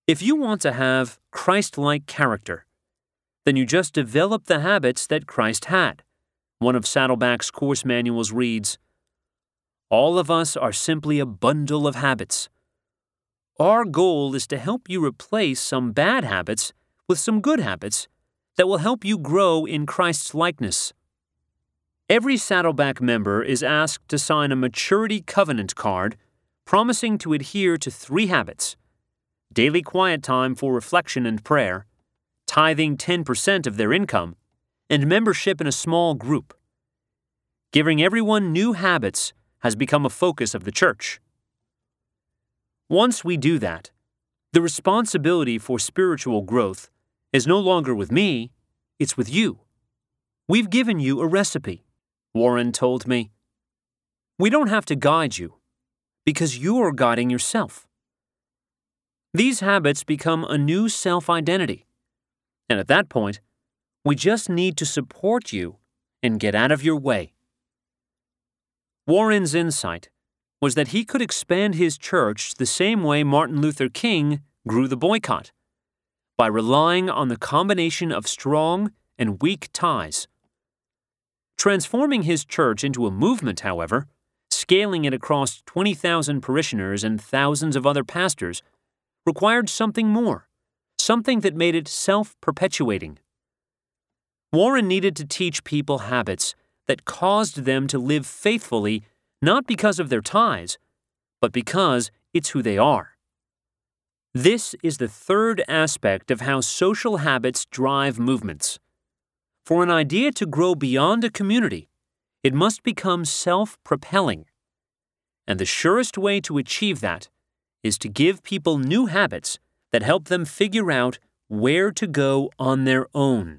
If you want to have Christ-like character, then you just develop the habits that Christ had. One of Saddleback's course manuals reads, "All of us are simply a bundle of habits. Our goal is to help you replace some bad habits with some good habits that will help you grow in Christ's likeness." Every Saddleback member is asked to sign a maturity covenant card promising to adhere to 3 habits: daily quiet time for reflection and prayer, tithing 10% of their income, and membership in a small group. Giving everyone new habits has become a focus of the church. Once we do that, the responsibility for spiritual growth is no longer with me, it's with you. We've given you a recipe, Warren told me. We don't have to guide you, because you're guiding yourself. These habits become a new self-identity, and at that point, we just need to support you and get out of your way. Warren's insight was that he could expand his church the same way Martin Luther King grew the boycott, by relying on the combination of strong and weak ties. Transforming his church into a movement, however, scaling it across 20,000 parishioners and thousands of other pastors, required something more, something that made it self-perpetuating. Warren needed to teach people habits that caused them to live faithfully not because of their ties, but because it's who they are. This is the third aspect of how social habits drive movements. For an idea to grow beyond a community, it must become self-propelling. And the surest way to achieve that is to give people new habits that help them figure out where to go on their own.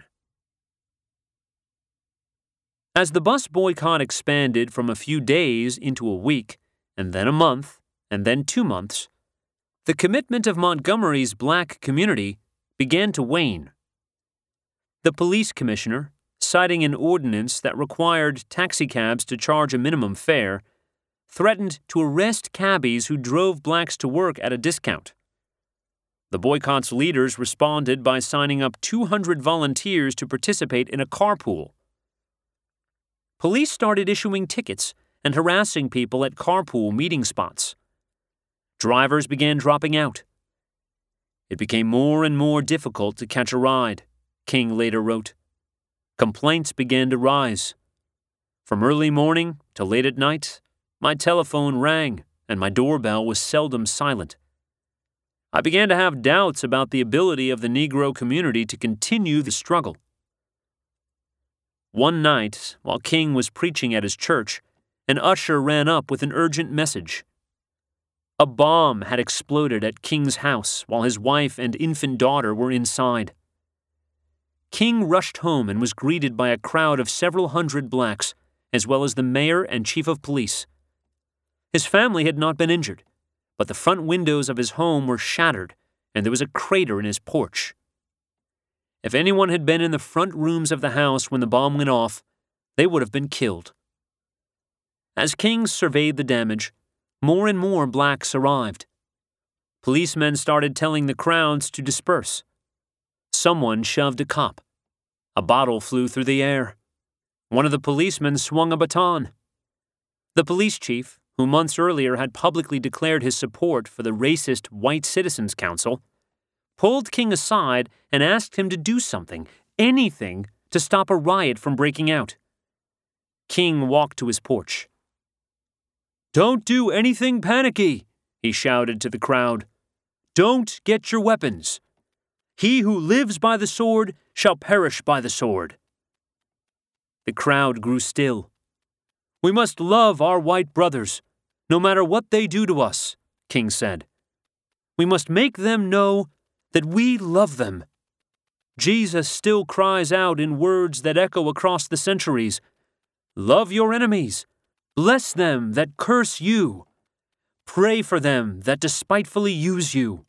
As the bus boycott expanded from a few days into a week, and then a month, and then 2 months, the commitment of Montgomery's black community began to wane. The police commissioner, citing an ordinance that required taxicabs to charge a minimum fare, threatened to arrest cabbies who drove blacks to work at a discount. The boycott's leaders responded by signing up 200 volunteers to participate in a carpool. Police started issuing tickets and harassing people at carpool meeting spots. Drivers began dropping out. It became more and more difficult to catch a ride, King later wrote. Complaints began to rise. From early morning to late at night, my telephone rang and my doorbell was seldom silent. I began to have doubts about the ability of the Negro community to continue the struggle. One night, while King was preaching at his church, an usher ran up with an urgent message. A bomb had exploded at King's house while his wife and infant daughter were inside. King rushed home and was greeted by a crowd of several hundred blacks, as well as the mayor and chief of police. His family had not been injured, but the front windows of his home were shattered and there was a crater in his porch. If anyone had been in the front rooms of the house when the bomb went off, they would have been killed. As King surveyed the damage, more and more blacks arrived. Policemen started telling the crowds to disperse. Someone shoved a cop. A bottle flew through the air. One of the policemen swung a baton. The police chief, who months earlier had publicly declared his support for the racist White Citizens Council, pulled King aside and asked him to do something, anything, to stop a riot from breaking out. King walked to his porch. "Don't do anything panicky," he shouted to the crowd. "Don't get your weapons. He who lives by the sword shall perish by the sword." The crowd grew still. "We must love our white brothers, no matter what they do to us," King said. "We must make them know that we love them. Jesus still cries out in words that echo across the centuries, 'Love your enemies, bless them that curse you, pray for them that despitefully use you.'"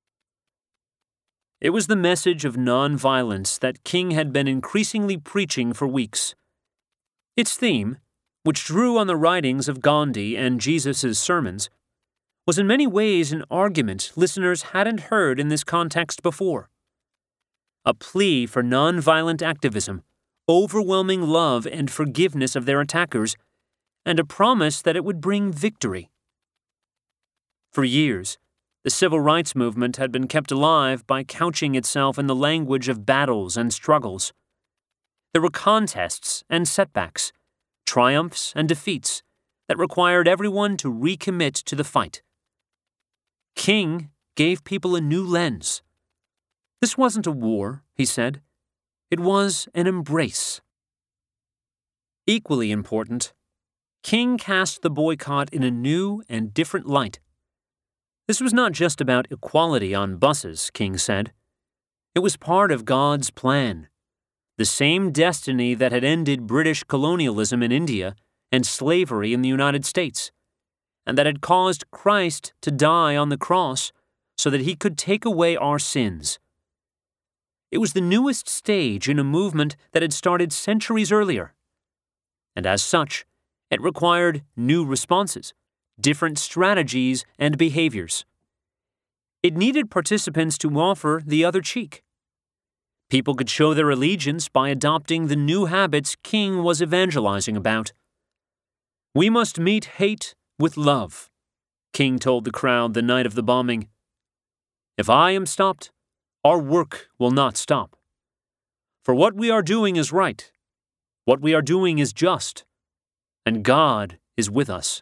It was the message of nonviolence that King had been increasingly preaching for weeks. Its theme, which drew on the writings of Gandhi and Jesus' sermons, was in many ways an argument listeners hadn't heard in this context before. A plea for nonviolent activism, overwhelming love and forgiveness of their attackers, and a promise that it would bring victory. For years, the civil rights movement had been kept alive by couching itself in the language of battles and struggles. There were contests and setbacks, triumphs and defeats that required everyone to recommit to the fight. King gave people a new lens. This wasn't a war, he said. It was an embrace. Equally important, King cast the boycott in a new and different light. This was not just about equality on buses, King said. It was part of God's plan. The same destiny that had ended British colonialism in India and slavery in the United States, and that had caused Christ to die on the cross so that he could take away our sins. It was the newest stage in a movement that had started centuries earlier. And as such, it required new responses, different strategies and behaviors. It needed participants to offer the other cheek. People could show their allegiance by adopting the new habits King was evangelizing about. We must meet hate with love, King told the crowd the night of the bombing. If I am stopped, our work will not stop. For what we are doing is right. What we are doing is just. And God is with us.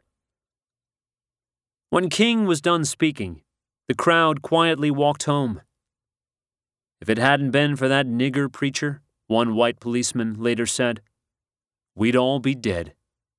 When King was done speaking, the crowd quietly walked home. If it hadn't been for that nigger preacher, one white policeman later said, we'd all be dead.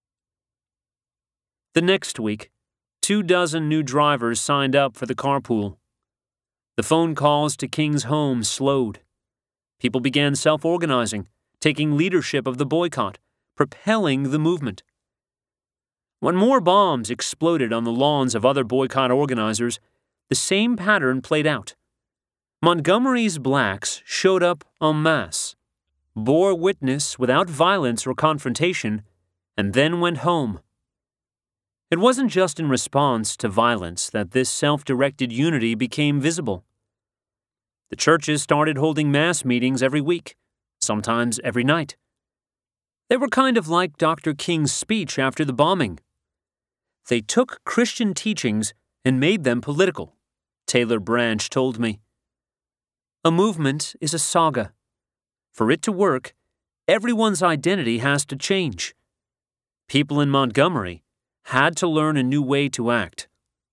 The next week, 24 new drivers signed up for the carpool. The phone calls to King's home slowed. People began self-organizing, taking leadership of the boycott, propelling the movement. When more bombs exploded on the lawns of other boycott organizers, the same pattern played out. Montgomery's blacks showed up en masse, bore witness without violence or confrontation, and then went home. It wasn't just in response to violence that this self-directed unity became visible. The churches started holding mass meetings every week, sometimes every night. They were kind of like Dr. King's speech after the bombing. They took Christian teachings and made them political, Taylor Branch told me. A movement is a saga. For it to work, everyone's identity has to change. People in Montgomery had to learn a new way to act.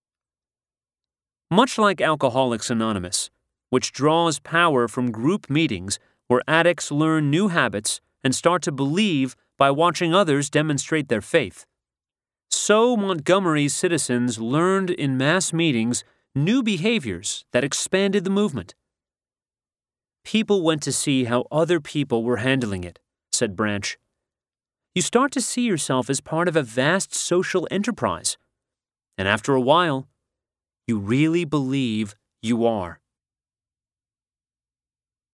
Much like Alcoholics Anonymous, which draws power from group meetings where addicts learn new habits and start to believe by watching others demonstrate their faith, so Montgomery's citizens learned in mass meetings new behaviors that expanded the movement. People went to see how other people were handling it, said Branch. You start to see yourself as part of a vast social enterprise. And after a while, you really believe you are.